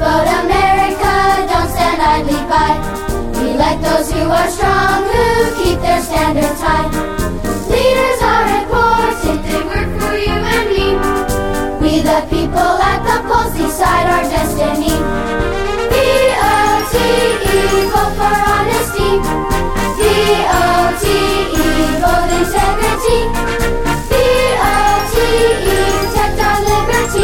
vote America, don't stand idly by. We elect those who are strong, who keep their standards high. Leaders are important, they work for you and me. We the people at the polls decide our destiny. V-O-T-E, vote for honesty. V-O-T-E, vote integrity. V-O-T-E, protect our liberty.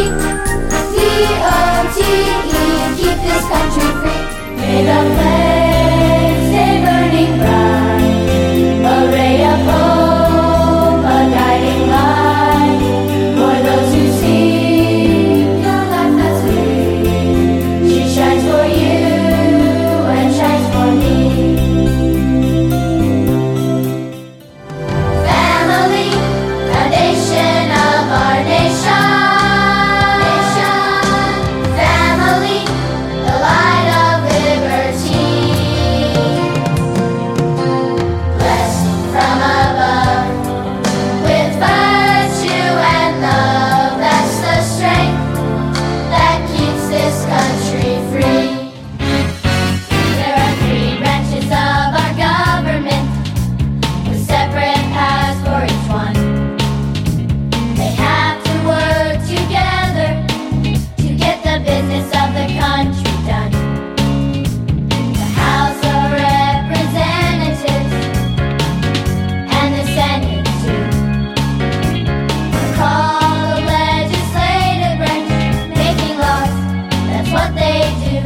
V-O-T-E, keep this country free. May the flames stay burning bright, a ray of hope, a guiding light, for those who seek a life that's free. She shines for you and shines for me. Family, foundation of our nation. Family, the light of liberty. Blessed from above, with virtue and love. That's the strength that keeps this country free. There are 3 branches of our government, with separate paths for each one. They have to work together to get the business of the country done. The House of Representatives and the Senate too. We're called the legislative branch, making laws, that's what they do.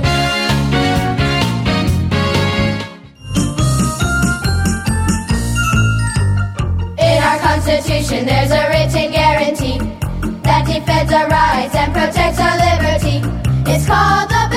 In our Constitution, there's a written guarantee that defends our rights and protects our liberty. It's called the